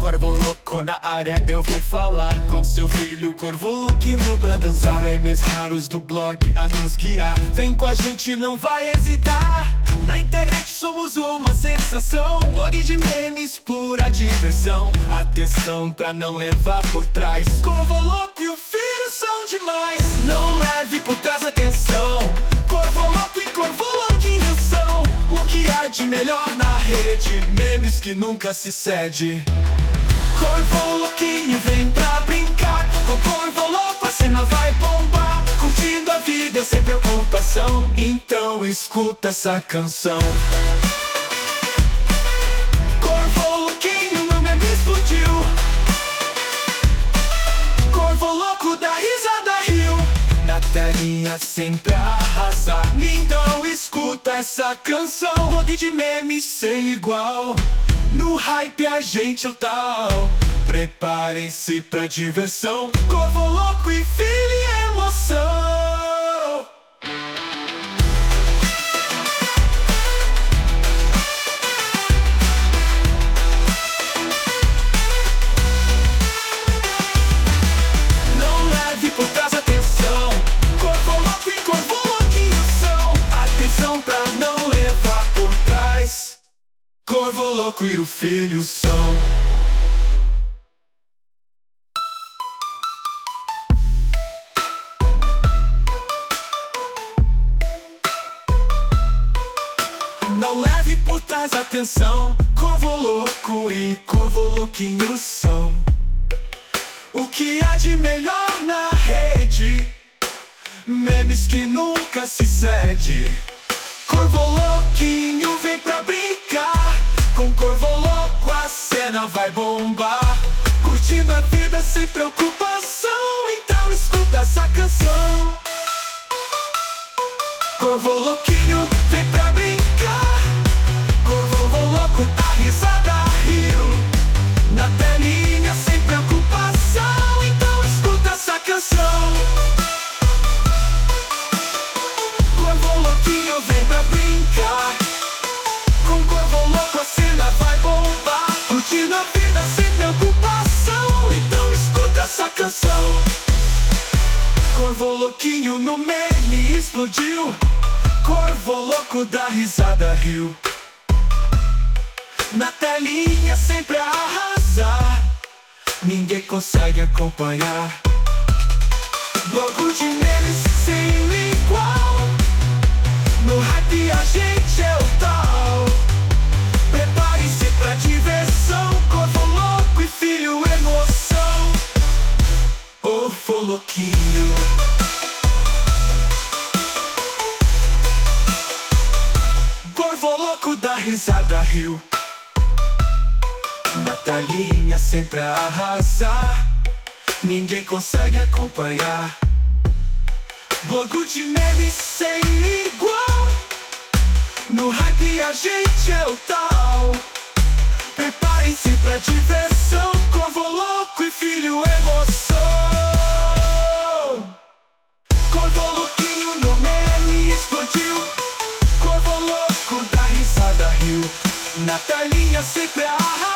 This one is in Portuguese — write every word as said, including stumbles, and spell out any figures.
Corvo louco na área, eu vou falar com seu filho Corvo louquinho pra dançar. Memes raros do blog a nos guiar. Vem com a gente, não vai hesitar. Na internet somos uma sensação. Blog de memes, pura diversão. Atenção pra não levar por trás. Corvo louco e o filho são demais. Não leve por trás, atenção. Corvo louco e Corvo louquinho são o que há de melhor na rede. Memes que nunca se cede. Corvo louquinho vem pra brincar. Com Corvo louco a cena vai bombar. Curtindo a vida sem preocupação. Então escuta essa canção. Corvo louquinho no meme explodiu. Corvo louco dá risada riu. Na telinha sempre arrasar. Então escuta essa canção. Blog de memes sem igual. No hype a gente é o tal. Preparem-se pra diversão. Corvo louco e filho e emoção. Não leve por trás, atenção. Corvo louco e Corvo louquinho são. Atenção pra não levar por trás. Corvo louco e o filho são. Não leve por trás, atenção. Corvo louco e Corvo louquinho são o que há de melhor na rede. Memes que nunca se cede. Corvo louquinho vem pra brincar. Com Corvo louco a cena vai bombar. Curtindo a vida sem preocupação. Então escuta essa canção. Corvo louquinho vem pra brincar. Corvo louco dá risada riu. Na telinha sem preocupação. Então escuta essa canção. Corvo louquinho vem pra brincar. Com Corvo louco a cena vai bombar. Curtindo a vida sem preocupação. Então escuta essa canção. Corvo louquinho no meme explodiu. Corvo louco dá risada riu. Na telinha sempre a arrasar. Ninguém consegue acompanhar. Blog de memes sem igual. No hype a gente é o tal. Prepare-se pra diversão. Corvo louco e filho emoção. Corvo louquinho. Corvo louco dá risada riu. Na telinha sempre a arrasar. Ninguém consegue acompanhar. Blog de memes sem igual. No hype a gente é o tal. Preparem-se pra diversão. Corvo louco e filho emoção. Corvo louquinho no meme explodiu. Corvo louco dá risada riu. Na telinha sempre a